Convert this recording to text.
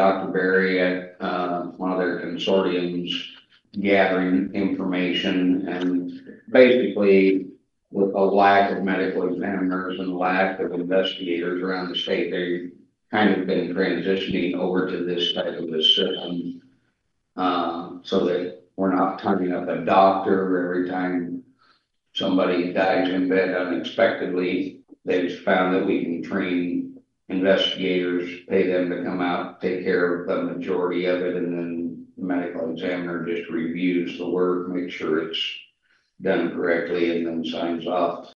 Dr. Berry at, one of their consortiums gathering information, and basically with a lack of medical examiners and lack of investigators around the state, they've kind of been transitioning over to this type of a system. So that we're not turning up a doctor every time somebody dies in bed unexpectedly. They've found that we can train investigators, pay them to come out, take care of the majority of it, and then the medical examiner just reviews the work, make sure it's done correctly, and then signs off